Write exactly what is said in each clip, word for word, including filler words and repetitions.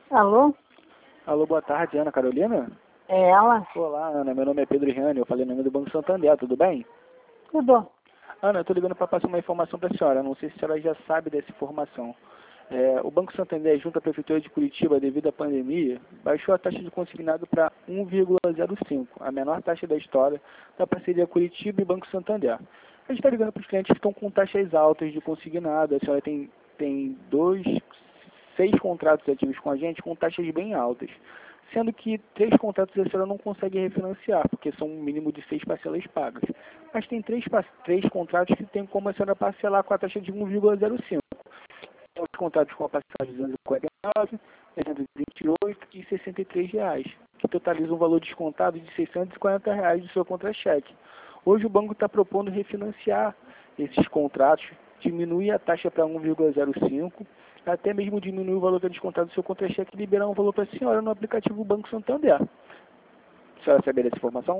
Alô? Alô, boa tarde, Ana Carolina? É ela? Olá, Ana, meu nome é Pedro Riani, eu falei o nome do Banco Santander, tudo bem? Tudo. Ana, eu estou ligando para passar uma informação para a senhora, não sei se a senhora já sabe dessa informação. É, o Banco Santander, junto à Prefeitura de Curitiba, devido à pandemia, baixou a taxa de consignado para um vírgula zero cinco, a menor taxa da história da parceria Curitiba e Banco Santander. A gente está ligando para os clientes que estão com taxas altas de consignado, a senhora tem, tem dois, seis contratos ativos com a gente com taxas bem altas, sendo que três contratos a senhora não consegue refinanciar, porque são um mínimo de seis parcelas pagas. Mas tem três, três contratos que tem como a senhora parcelar com a taxa de um vírgula zero cinco. Os contratos com a passagem de duzentos e quarenta e nove, trezentos e vinte e oito e sessenta e três reais, que totaliza um valor descontado de seiscentos e quarenta reais do seu contra-cheque. Hoje o banco está propondo refinanciar esses contratos, diminuir a taxa para um vírgula zero cinco, até mesmo diminuir o valor que é descontado do seu contra-cheque e liberar um valor para a senhora no aplicativo Banco Santander. A senhora sabia dessa informação?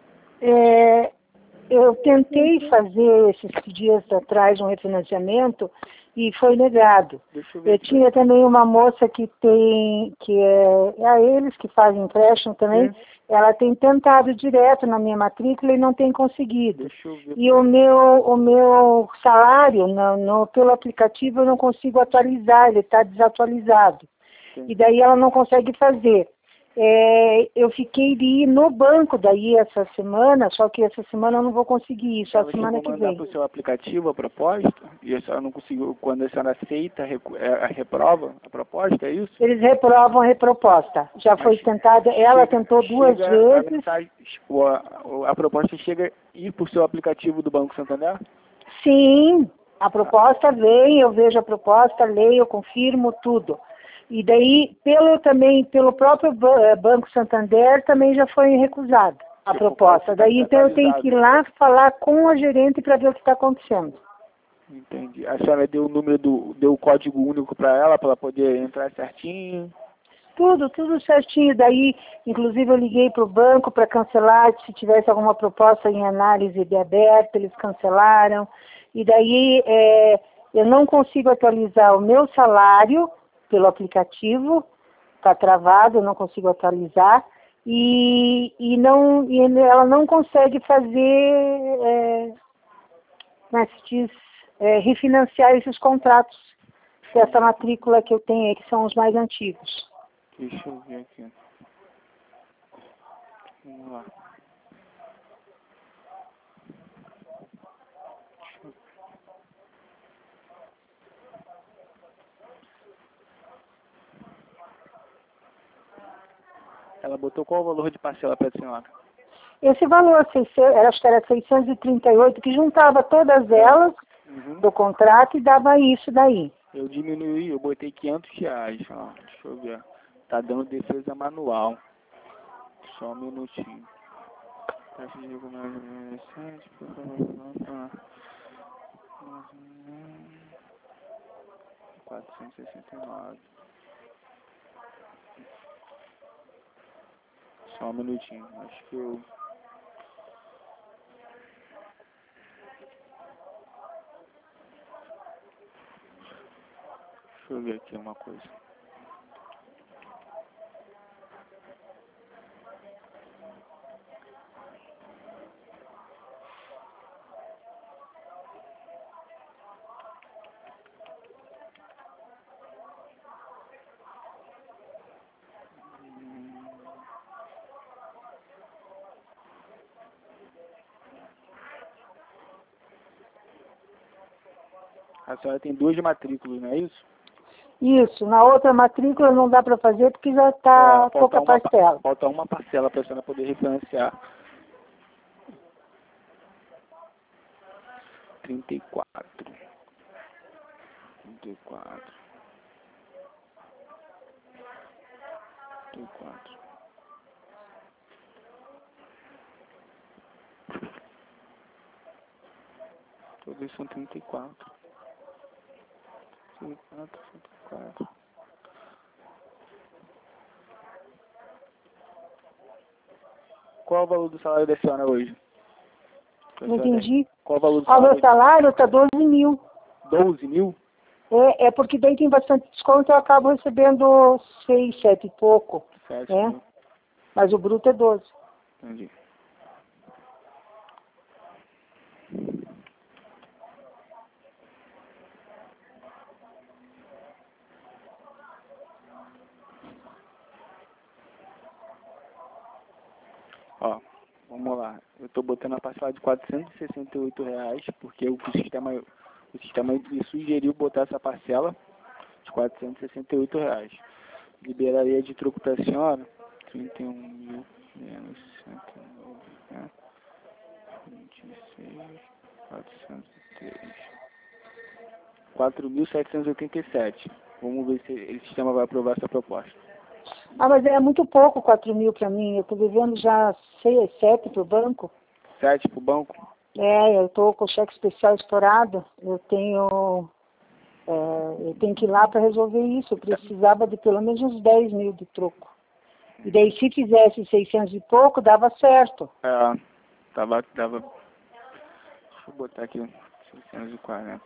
É, eu tentei fazer esses dias atrás um refinanciamento e foi negado. Deixa eu ver Eu aqui. tinha também uma moça que tem, que é, é a eles que fazem empréstimo também, É. ela tem tentado direto na minha matrícula e não tem conseguido. Deixa eu ver. E o meu, o meu salário no, no, pelo aplicativo eu não consigo atualizar, ele está desatualizado. Sim. E daí ela não consegue fazer. É, eu fiquei de ir no banco daí essa semana, só que essa semana eu não vou conseguir ir, só Ela a semana chegou que a mandar vem. para o seu aplicativo a proposta e a senhora não conseguiu, quando a senhora aceita, recu- é, a reprova a proposta, é isso? Eles reprovam a reproposta. Já foi Mas tentada, ela chega- tentou duas chega a vezes. mensagem, o- a, o- a proposta chega a ir para o seu aplicativo do Banco Santander? Sim, a proposta vem, eu vejo a proposta, leio, eu confirmo tudo. E daí, pelo também, pelo próprio ba- eh, Banco Santander, também já foi recusada a Tipo, proposta. parece que tá Daí, então, eu tenho que ir lá falar com a gerente para ver o que está acontecendo. Entendi. A senhora deu o número do, deu o código único para ela, para ela poder entrar certinho? Tudo, tudo certinho. Daí, inclusive, eu liguei para o banco para cancelar, se tivesse alguma proposta em análise de aberto, eles cancelaram. E daí, é, eu não consigo atualizar o meu salário pelo aplicativo, está travado, eu não consigo atualizar. E, e, não, e ela não consegue fazer, é, como é que se diz, é, refinanciar esses contratos dessa matrícula que eu tenho aí, que são os mais antigos. Deixa eu ver aqui. Vamos lá. Ela botou qual o valor de parcela para a senhora? Esse valor, seiscentos, acho que era seiscentos e trinta e oito, que juntava todas elas Uhum. do contrato e dava isso daí. Eu diminuí, eu botei quinhentos reais, ó. Deixa eu ver. Tá dando defesa manual. Só um minutinho. Taxa de recompensa recente, por favor. quatrocentos e sessenta e nove. Só um minutinho. Acho que eu... Deixa eu ver aqui uma coisa. A senhora tem duas matrículas, não é isso? Isso, na outra matrícula não dá para fazer porque já está É, pouca falta uma, parcela. falta uma parcela para a senhora poder refinanciar. trinta e quatro. trinta e quatro. trinta e quatro. Todos são trinta e quatro. trinta e quatro, trinta e quatro. Qual é o valor do salário da senhora hoje? Que a Não senhora tem? entendi. Qual é o valor do Ó, meu salário? salário está doze mil. doze mil? É, é porque daí tem bastante desconto, eu acabo recebendo seis, sete e pouco. Sete, Né? né? Mas o bruto é doze. Entendi. Ó, vamos lá. Eu estou botando a parcela de quatrocentos e sessenta e oito reais, porque o sistema, o sistema me sugeriu botar essa parcela de quatrocentos e sessenta e oito reais. Liberaria de troco para a senhora trinta e um mil menos cento e nove, né? vinte e seis, quatrocentos e três. quatro mil setecentos e oitenta e sete. Vamos ver se esse sistema vai aprovar essa proposta. Ah, mas é muito pouco, quatro mil para mim. Eu estou devendo já seis, sete para o banco. sete para o banco? É, eu estou com o cheque especial estourado. Eu tenho, é, eu tenho que ir lá para resolver isso. Eu precisava de pelo menos uns dez mil de troco. E daí, se fizesse seiscentos e pouco, dava certo. É, tava, tava... Deixa eu botar aqui seiscentos e quarenta.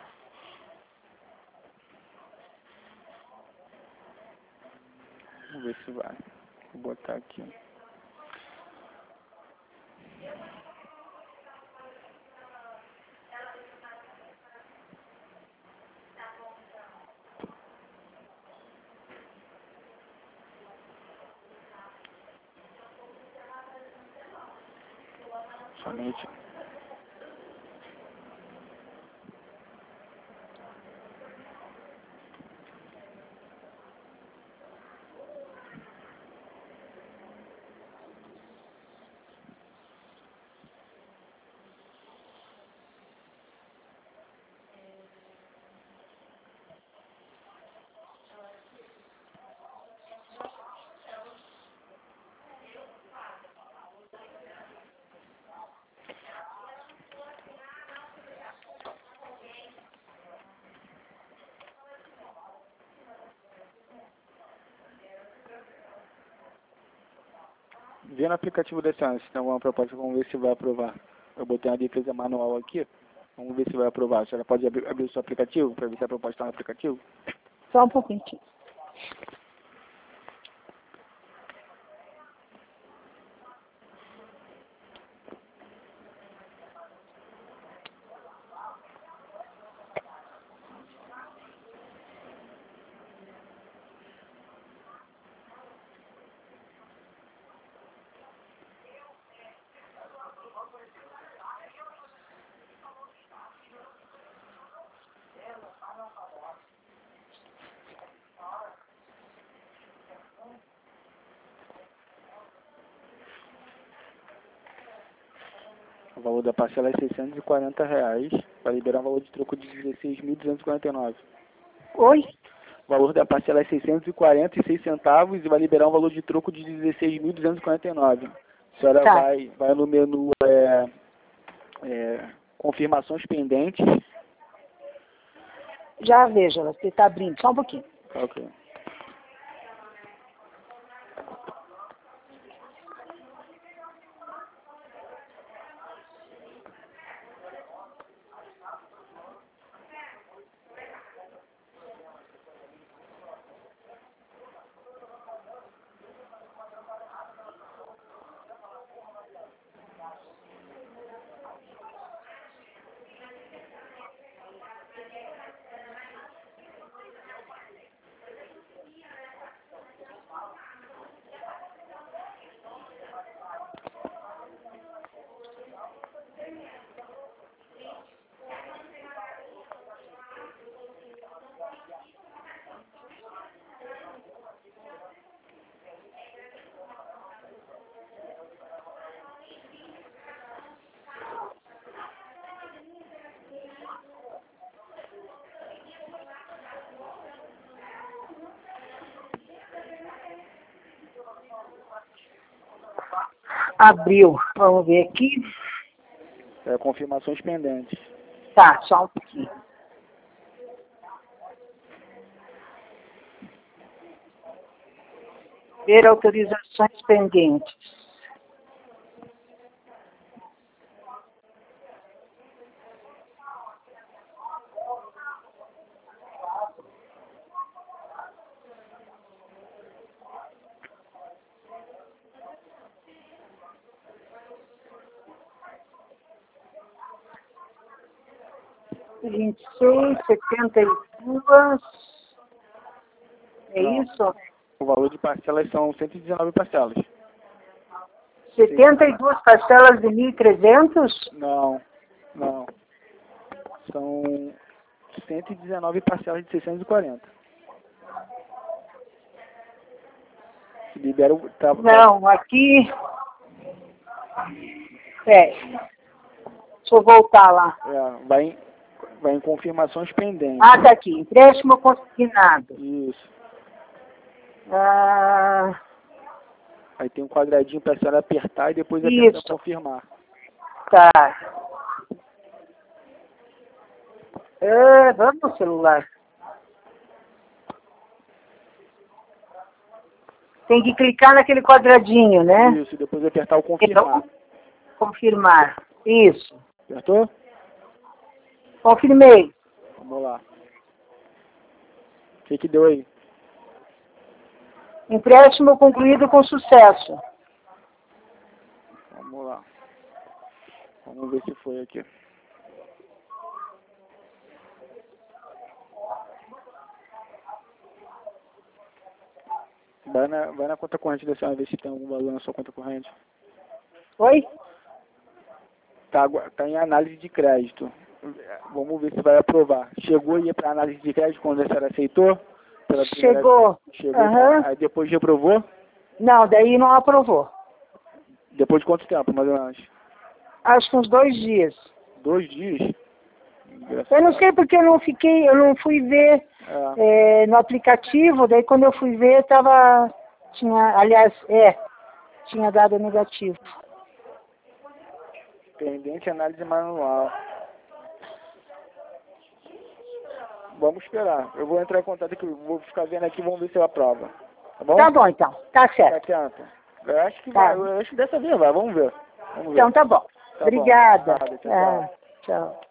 Vamos ver se vai. Vou botar aqui. Somente. Vê no aplicativo da senhora se tem alguma proposta, vamos ver se vai aprovar. Eu botei uma defesa manual aqui, vamos ver se vai aprovar. A senhora pode abrir, abrir o seu aplicativo para ver se a proposta está no aplicativo? Só um pouquinho. O valor da parcela é seiscentos e quarenta reais, vai liberar um valor de troco de dezesseis mil duzentos e quarenta e nove. Oi? O valor da parcela é seiscentos e quarenta e seis centavos e vai liberar um valor de troco de dezesseis mil duzentos e quarenta e nove. A senhora Tá. vai, vai no menu é, é, confirmações pendentes. Já vejo, ela está abrindo. Só um pouquinho. Ok. Abriu. Vamos ver aqui. É, confirmações pendentes. Tá, só um pouquinho. Ver autorizações pendentes. vinte e seis, setenta e duas. É Não. isso? O valor de parcelas são cento e dezenove parcelas. setenta e duas parcelas de mil e trezentos? Não, não. São cento e dezenove parcelas de seiscentos e quarenta. Libera o... Tá, Não, aqui... É. Deixa eu voltar lá. É, vai, em, vai em confirmações pendentes. Ah, tá aqui. Empréstimo consignado. Isso. Ah, Aí tem um quadradinho para a senhora apertar e depois Isso. apertar confirmar. tá. É, vamos no celular. Tem que clicar naquele quadradinho, né? Isso, depois apertar o confirmar. Então, confirmar. Isso. Apertou? Confirmei. Vamos lá. O que que deu aí? Empréstimo concluído com sucesso. Vamos lá. Vamos ver se foi aqui. Vai na, vai na conta corrente da senhora ver se tem algum valor na sua conta corrente. Oi? Tá, agora- tá em análise de crédito. Vamos ver se vai aprovar. Chegou aí para análise de crédito quando a senhora aceitou? Pela primeira- Chegou. Chegou. Aham. Aí depois reprovou? Não, daí não aprovou. Depois de quanto tempo, mais ou menos? Acho que uns dois dias. Dois dias? Eu não sei porque eu não fiquei, eu não fui ver É. é, no aplicativo, daí quando eu fui ver tava, tinha, aliás, é, tinha dado negativo. Pendente análise manual. Vamos esperar. Eu vou entrar em contato aqui, vou ficar vendo aqui, vamos ver se eu aprovo. Tá bom? Tá bom então, tá Fica certo. atento. Eu acho que Tá. vai, eu acho que dessa vez vai, vamos ver. Vamos ver. Então tá bom. Tá bom. Obrigada. Nada, tchau, Ah, tchau. tchau.